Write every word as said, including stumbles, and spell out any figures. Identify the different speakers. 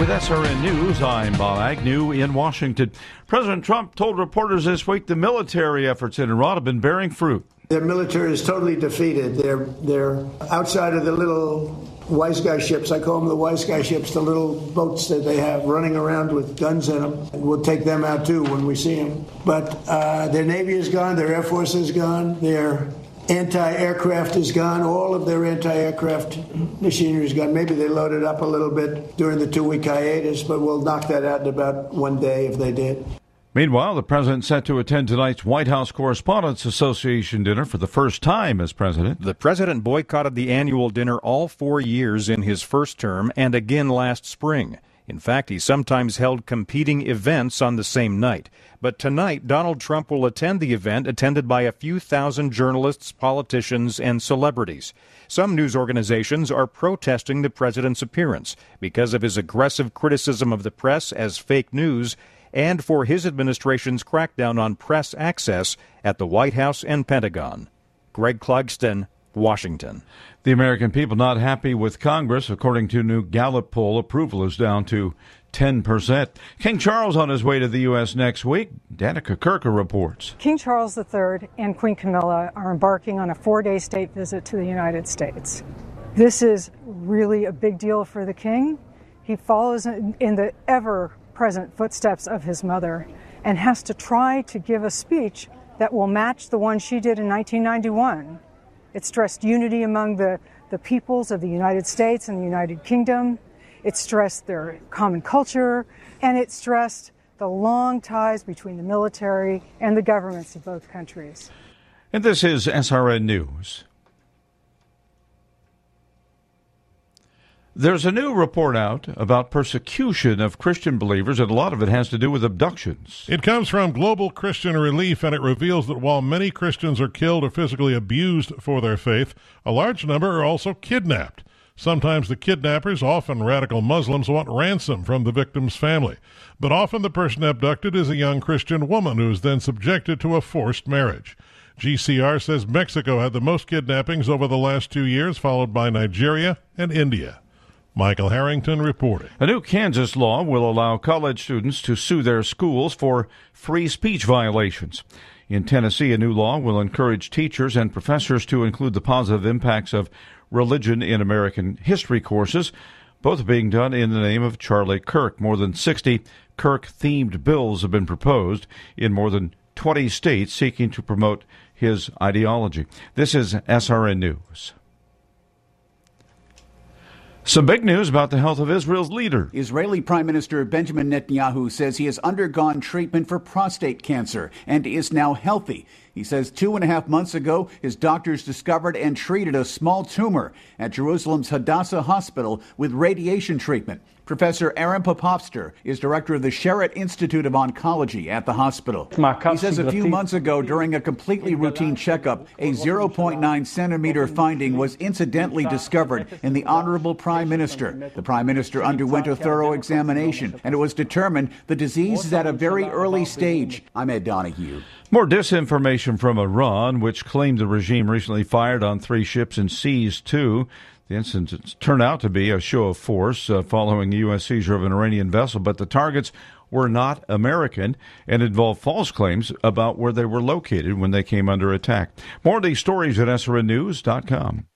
Speaker 1: With S R N News, I'm Bob Agnew in Washington. President Trump told reporters this week the military efforts in Iran have been bearing fruit.
Speaker 2: Their military is totally defeated. They're they're outside of the little wise guy ships. I call them the wise guy ships, the little boats that they have running around with guns in them. And we'll take them out, too, when we see them. But uh, their Navy is gone. Their Air Force is gone. Their anti-aircraft is gone. All of their anti-aircraft machinery is gone. Maybe they loaded up a little bit during the two-week hiatus, but we'll knock that out in about one day if they did.
Speaker 1: Meanwhile, the president set to attend tonight's White House Correspondents Association dinner for the first time as president.
Speaker 3: The president boycotted the annual dinner all four years in his first term and again last spring. In fact, he sometimes held competing events on the same night. But tonight, Donald Trump will attend the event, attended by a few thousand journalists, politicians, and celebrities. Some news organizations are protesting the president's appearance because of his aggressive criticism of the press as fake news and for his administration's crackdown on press access at the White House and Pentagon. Greg Clugston, Washington.
Speaker 1: The American people not happy with Congress. According to a new Gallup poll, approval is down to ten percent. King Charles on his way to the U S next week. Danica Kirker reports.
Speaker 4: King Charles the Third and Queen Camilla are embarking on a four-day state visit to the United States. This is really a big deal for the king. He follows in the ever-present footsteps of his mother and has to try to give a speech that will match the one she did in nineteen ninety-one. It stressed unity among the, the peoples of the United States and the United Kingdom. It stressed their common culture, and it stressed the long ties between the military and the governments of both countries.
Speaker 1: And this is S R N News. There's a new report out about persecution of Christian believers, and a lot of it has to do with abductions.
Speaker 5: It comes from Global Christian Relief, and it reveals that while many Christians are killed or physically abused for their faith, a large number are also kidnapped. Sometimes the kidnappers, often radical Muslims, want ransom from the victim's family. But often the person abducted is a young Christian woman who is then subjected to a forced marriage. G C R says Mexico had the most kidnappings over the last two years, followed by Nigeria and India. Michael Harrington reporting.
Speaker 1: A new Kansas law will allow college students to sue their schools for free speech violations. In Tennessee, a new law will encourage teachers and professors to include the positive impacts of religion in American history courses, both being done in the name of Charlie Kirk. More than sixty Kirk-themed bills have been proposed in more than twenty states seeking to promote his ideology. This is S R N News. Some big news about the health of Israel's leader.
Speaker 6: Israeli Prime Minister Benjamin Netanyahu says he has undergone treatment for prostate cancer and is now healthy. He says two and a half months ago, his doctors discovered and treated a small tumor at Jerusalem's Hadassah Hospital with radiation treatment. Professor Aaron Popofster is director of the Sherritt Institute of Oncology at the hospital. He says a few months ago, during a completely routine checkup, a zero point nine centimeter finding was incidentally discovered in the Honorable Prime Minister. The Prime Minister underwent a thorough examination, and it was determined the disease is at a very early stage. I'm Ed Donahue.
Speaker 1: More disinformation from Iran, which claimed the regime recently fired on three ships and seized two. The incidents turned out to be a show of force uh, following the U S seizure of an Iranian vessel, but the targets were not American and involved false claims about where they were located when they came under attack. More of these stories at S R N news dot com.